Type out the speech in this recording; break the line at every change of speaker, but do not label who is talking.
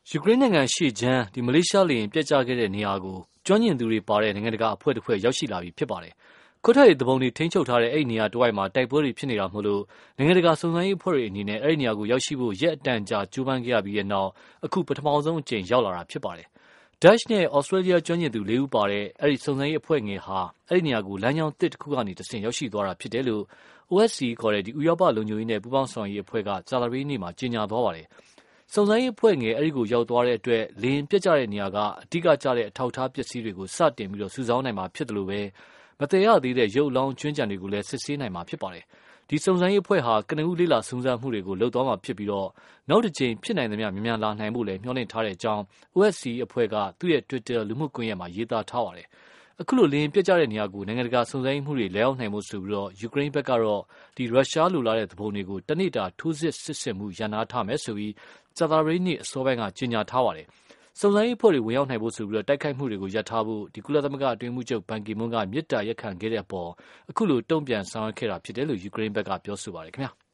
ယူကရိန်းနိုင်ငံရှေ့ချမ်းမလေးရှားလေယာဉ်ပျက်ကျခဲ့တဲ့နေရာကိုကျွမ်းကျင်သူတွေပါတဲ့နိုင်ငံတကာအဖွဲ့တစ်ဖွဲ့ရောက်ရှိလာပြီဖြစ်ပါတယ်။ခွတ်ထွက်ရေးသူပုန်တွေထိန်းချုပ်ထားတဲ့အဲ့ဒီနေရာတစ်ဝိုက်မှာတိုက်ပွဲတွေဖြစ်နေတာမို့လို့နိုင်ငံတကာစုံစမ်းရေးအဖွဲ့တွေအနေနဲ့အဲ့ဒီနေရာကိုရောက်ရှိဖို့ရက်အတန်ကြာကြိုးပမ်းခဲ့ရပြီးတဲ့နောက်အခုပထမဆုံးအကြိမ်ရောက်လာတာဖြစ်ပါတယ်။ Dutch နဲ့ Australia ကျွမ်းကျင်သူ၄ဦးပါတဲ့အဲ့ဒီစုံစမ်းရေးအဖွဲ့ငယ်ဟာအဲ့ဒီနေရာကိုလမ်းကြောင်းသစ်တစ်ခုကနေတဆင့်ရောက်ရှိသွားတာဖြစ်တယ်လို့ OSCE ခေါ်တဲ့ဥရောပလုံခြုံရေးနဲ့ပူးပေါင်းဆောင်ရွက်ရေးအဖွဲ့ကကြာသပတေးနေ့မှာကြေညာသွားပါတယ်။စုံစမ်းရေးအဖွဲ့ငယ်အဲ့ဒီကိုရောက်သွားတဲ့အတွက်လေယာဉ်ပျက်ကျတဲ့နေရာကအဓိကကျတဲ့အထောက်အထားပစ္စည်းတွေကိုစတင်ပြီးစုဆောင်းနိုင်မှာဖြစ်တယ်လို့ပဲမတည်ရသေးတဲ့ရုပ်အလောင်းကျွင်းကျန်တွေကိုလည်းစစ်ဆေးနိုင်မှာဖြစ်ပါတယ်။ဒီစုံစမ်းရေးအဖွဲ့ဟာကနဦးလေးလာစုံစမ်းမှုတွေကိုလုပ်သွားမှာဖြစ်ပြီးနောက်တစ်ကြိမ်ဖြစ်နိုင်သမျှမြန်လာနိုင်ဖို့လည်းမျှော်လင့်ထားတဲ့အကြောင်း OSCE အဖွဲ့ကသူ့ရဲ့ Twitter လူမှုကွန်ရက်မှာရေးသားထားပါတယ်။အခုလိုလေယာဉ်ပျက်ကျတဲ့နေရာကိုနိုင်ငံတကာစုံစမ်းမှုတွေလဲအောင်နိုင်ဖို့ဆိုပြီးယူကရိန်းဘက်ကတော့ရုရှားလိုလားတဲ့သူပုန်တွေကိုတနေ့တာထိုးစစ်စစ်ဆင်မှုရန်နာထားမယ်ဆိုပြီးကြာသပတေးနေ့အစောပိုင်းကကြေညာထားပါတယ်။စုံစမ်းရေးအဖွဲ့တွေဝင်ရောက်နိုင်ဖို့ဆိုပြီးတိုက်ခိုက်မှုတွေကိုရပ်ထားဖို့ကုလသမဂ္ဂအတွင်းရေးမှူးချုပ်ဘန်ကီမွန်းကမေတ္တာရပ်ခံခဲ့တဲ့အပေါ်အခုလိုတုံ့ပြန်ဆောင်ရွက်ခဲ့တာဖြစ်တယ်လို့ယူကရိန်းဘက်ကပြောဆိုပါတယ်ခင်ဗျာ။